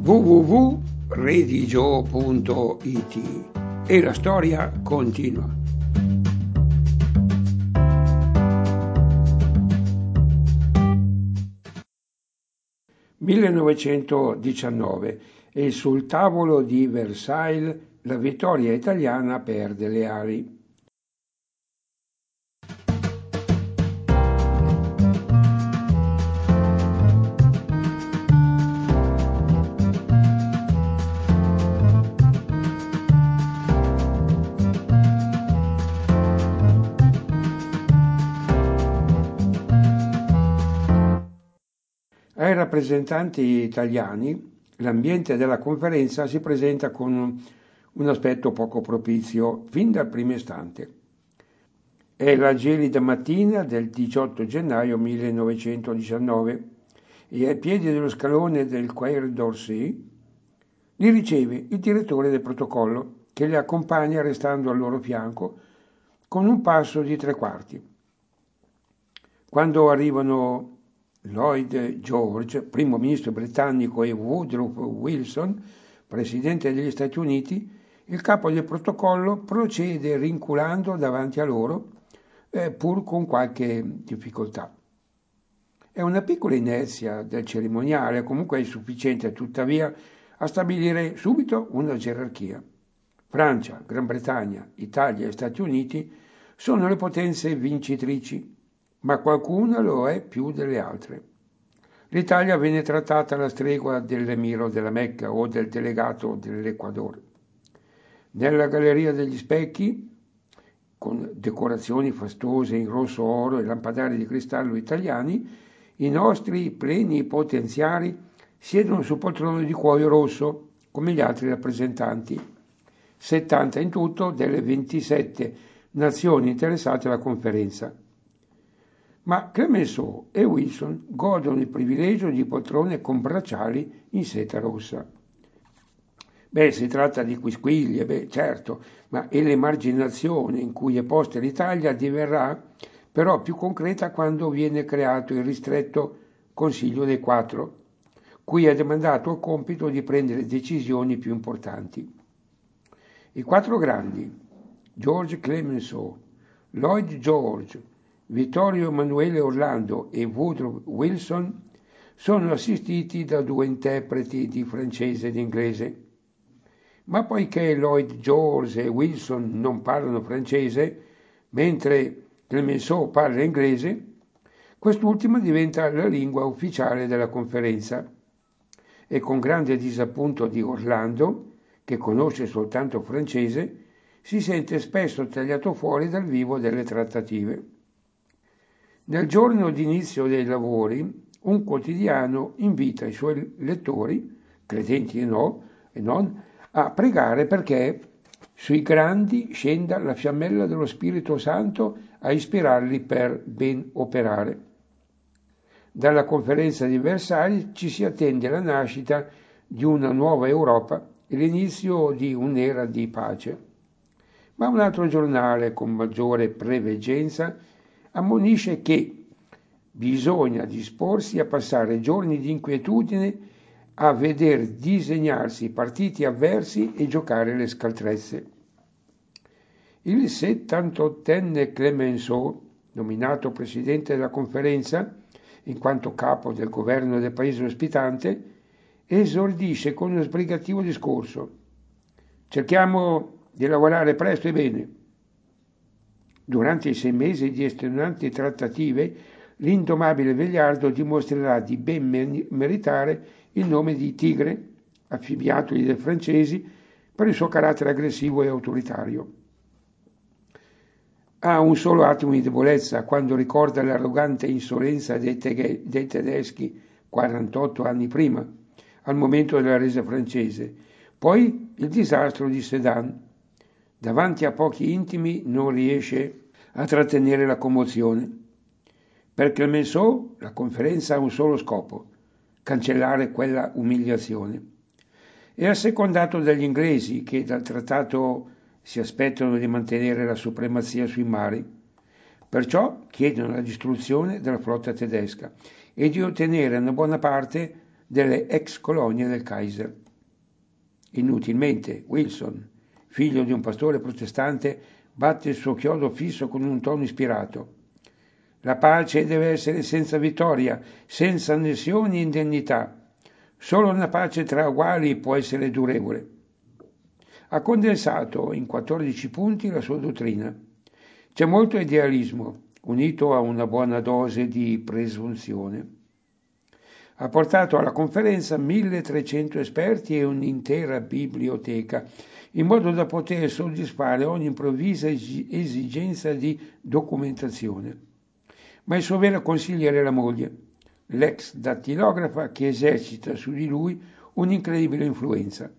www.redigio.it e la storia continua. (1919) e sul tavolo di Versailles la vittoria italiana perde le ali. Ai rappresentanti italiani l'ambiente della conferenza si presenta con un aspetto poco propizio fin dal primo istante. È la gelida mattina del 18 gennaio 1919 e ai piedi dello scalone del Quai d'Orsay li riceve il direttore del protocollo, che li accompagna restando al loro fianco con un passo di 3/4. Quando arrivano Lloyd George, primo ministro britannico, e Woodrow Wilson, presidente degli Stati Uniti, il capo del protocollo procede rinculando davanti a loro, pur con qualche difficoltà. È una piccola inerzia del cerimoniale, comunque è sufficiente tuttavia a stabilire subito una gerarchia. Francia, Gran Bretagna, Italia e Stati Uniti sono le potenze vincitrici, ma qualcuna lo è più delle altre. L'Italia viene trattata alla stregua dell'emiro della Mecca o del delegato dell'Ecuador. Nella Galleria degli Specchi, con decorazioni fastose in rosso oro e lampadari di cristallo italiani, i nostri plenipotenziari siedono su poltrone di cuoio rosso, come gli altri rappresentanti. 70 in tutto delle 27 nazioni interessate alla conferenza. Ma Clemenceau e Wilson godono il privilegio di poltrone con bracciali in seta rossa. Si tratta di quisquiglie, certo, ma l'emarginazione in cui è posta l'Italia diverrà però più concreta quando viene creato il ristretto Consiglio dei Quattro, cui è demandato il compito di prendere decisioni più importanti. I quattro grandi, George Clemenceau, Lloyd George, Vittorio Emanuele Orlando e Woodrow Wilson, sono assistiti da due interpreti di francese ed inglese. Ma poiché Lloyd George e Wilson non parlano francese, mentre Clemenceau parla inglese, quest'ultima diventa la lingua ufficiale della conferenza. E con grande disappunto di Orlando, che conosce soltanto francese, si sente spesso tagliato fuori dal vivo delle trattative. Nel giorno d'inizio dei lavori, un quotidiano invita i suoi lettori, credenti e non, a pregare perché sui grandi scenda la fiammella dello Spirito Santo a ispirarli per ben operare. Dalla conferenza di Versailles ci si attende la nascita di una nuova Europa e l'inizio di un'era di pace. Ma un altro giornale, con maggiore preveggenza, ammonisce che bisogna disporsi a passare giorni di inquietudine a veder disegnarsi partiti avversi e giocare le scaltrezze. Il 78enne Clemenceau, nominato presidente della conferenza, in quanto capo del governo del paese ospitante, esordisce con uno sbrigativo discorso. Cerchiamo di lavorare presto e bene. Durante i 6 mesi di estenuanti trattative, l'indomabile vegliardo dimostrerà di ben meritare il nome di Tigre, affibbiatogli dai francesi per il suo carattere aggressivo e autoritario. Ha un solo attimo di debolezza quando ricorda l'arrogante insolenza dei tedeschi 48 anni prima, al momento della resa francese. Poi il disastro di Sedan. Davanti a pochi intimi non riesce a trattenere la commozione. Per Clemenceau la conferenza ha un solo scopo: cancellare quella umiliazione. È assecondato dagli inglesi, che dal trattato si aspettano di mantenere la supremazia sui mari. Perciò chiedono la distruzione della flotta tedesca e di ottenere una buona parte delle ex colonie del Kaiser. Inutilmente Wilson, figlio di un pastore protestante, batte il suo chiodo fisso con un tono ispirato. La pace deve essere senza vittoria, senza annessioni e indennità. Solo una pace tra uguali può essere durevole. Ha condensato in 14 punti la sua dottrina. C'è molto idealismo, unito a una buona dose di presunzione. Ha portato alla conferenza 1300 esperti e un'intera biblioteca, in modo da poter soddisfare ogni improvvisa esigenza di documentazione. Ma il suo vero consigliere è la moglie, l'ex dattilografa che esercita su di lui un'incredibile influenza.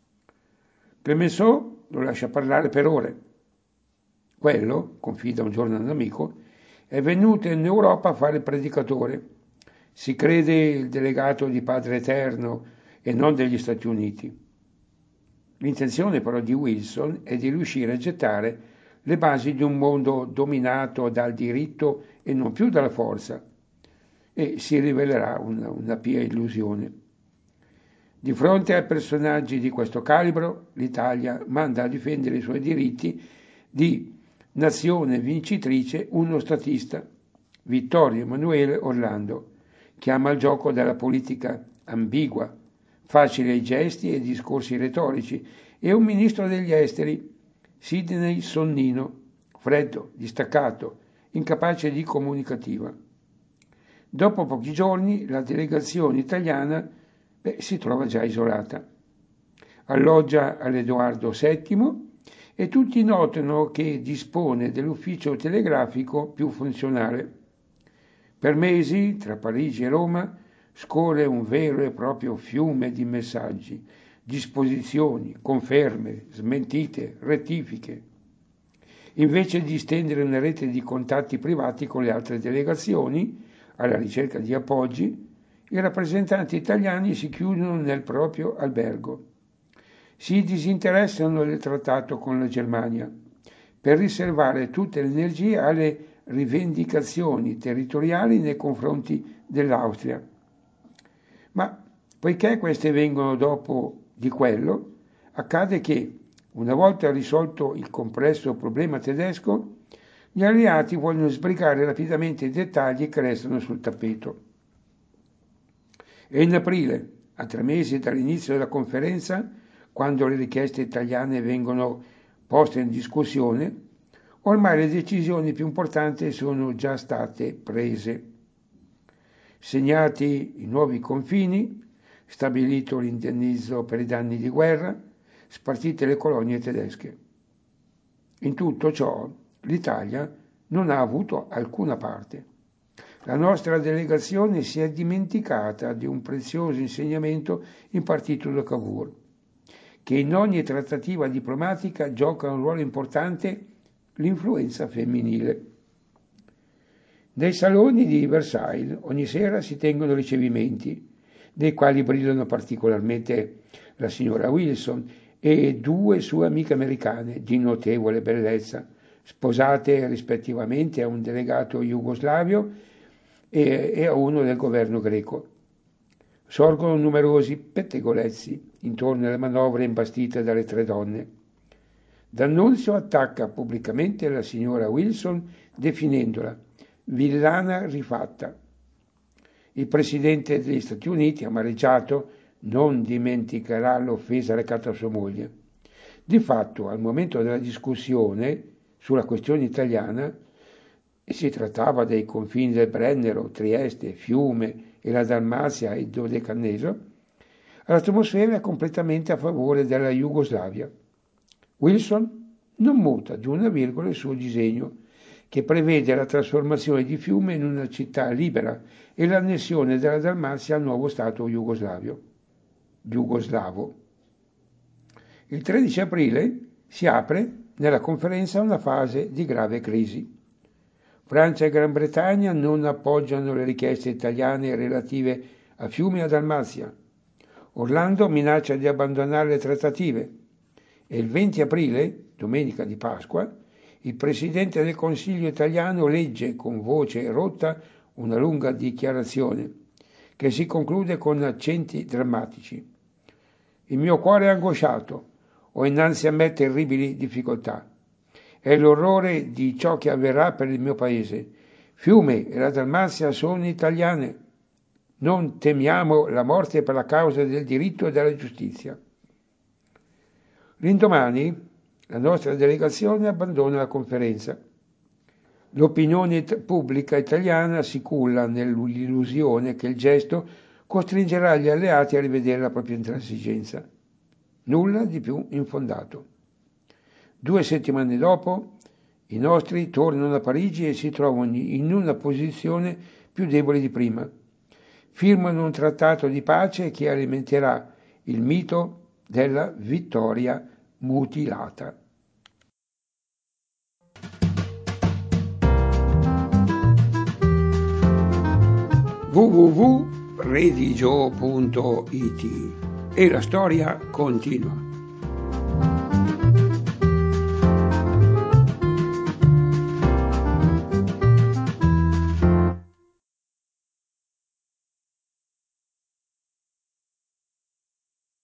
Clemenceau lo lascia parlare per ore. Quello, confida un giorno a un amico, è venuto in Europa a fare il predicatore. Si crede il delegato di Padre Eterno e non degli Stati Uniti. L'intenzione però di Wilson è di riuscire a gettare le basi di un mondo dominato dal diritto e non più dalla forza, e si rivelerà una pia illusione. Di fronte a personaggi di questo calibro, l'Italia manda a difendere i suoi diritti di nazione vincitrice uno statista, Vittorio Emanuele Orlando, che ama il gioco della politica ambigua, facile ai gesti e discorsi retorici, e un ministro degli esteri, Sidney Sonnino, freddo, distaccato, incapace di comunicativa. Dopo pochi giorni la delegazione italiana si trova già isolata. Alloggia all'Edoardo VII e tutti notano che dispone dell'ufficio telegrafico più funzionale. Per mesi, tra Parigi e Roma, scorre un vero e proprio fiume di messaggi, disposizioni, conferme, smentite, rettifiche. Invece di stendere una rete di contatti privati con le altre delegazioni, alla ricerca di appoggi, i rappresentanti italiani si chiudono nel proprio albergo. Si disinteressano del trattato con la Germania per riservare tutte le energie alle rivendicazioni territoriali nei confronti dell'Austria. Ma poiché queste vengono dopo di quello, accade che, una volta risolto il complesso problema tedesco, gli alleati vogliono sbrigare rapidamente i dettagli che restano sul tappeto. E in aprile, a 3 mesi dall'inizio della conferenza, quando le richieste italiane vengono poste in discussione, ormai le decisioni più importanti sono già state prese. Segnati i nuovi confini, stabilito l'indennizzo per i danni di guerra, spartite le colonie tedesche. In tutto ciò l'Italia non ha avuto alcuna parte. La nostra delegazione si è dimenticata di un prezioso insegnamento impartito da Cavour, che in ogni trattativa diplomatica gioca un ruolo importante l'influenza femminile. Nei saloni di Versailles ogni sera si tengono ricevimenti, nei quali brillano particolarmente la signora Wilson e 2 sue amiche americane di notevole bellezza, sposate rispettivamente a un delegato jugoslavio e a uno del governo greco. Sorgono numerosi pettegolezzi intorno alle manovre imbastite dalle 3 donne. D'Annunzio attacca pubblicamente la signora Wilson definendola villana rifatta. Il presidente degli Stati Uniti, amareggiato, non dimenticherà l'offesa recata a sua moglie. Di fatto, al momento della discussione sulla questione italiana, e si trattava dei confini del Brennero, Trieste, Fiume e la Dalmazia e il Dodecanneso, l'atmosfera è completamente a favore della Jugoslavia. Wilson non muta di una virgola il suo disegno, che prevede la trasformazione di Fiume in una città libera e l'annessione della Dalmazia al nuovo Stato jugoslavo. Il 13 aprile si apre nella conferenza una fase di grave crisi. Francia e Gran Bretagna non appoggiano le richieste italiane relative a Fiume e a Dalmazia. Orlando minaccia di abbandonare le trattative e il 20 aprile, domenica di Pasqua, il Presidente del Consiglio italiano legge con voce rotta una lunga dichiarazione che si conclude con accenti drammatici. Il mio cuore è angosciato, ho innanzi a me terribili difficoltà. È l'orrore di ciò che avverrà per il mio paese. Fiume e la Dalmazia sono italiane. Non temiamo la morte per la causa del diritto e della giustizia. L'indomani la nostra delegazione abbandona la conferenza. L'opinione pubblica italiana si culla nell'illusione che il gesto costringerà gli alleati a rivedere la propria intransigenza. Nulla di più infondato. 2 settimane dopo, i nostri tornano a Parigi e si trovano in una posizione più debole di prima. Firmano un trattato di pace che alimenterà il mito della vittoria mutilata. www.redigio.it e la storia continua.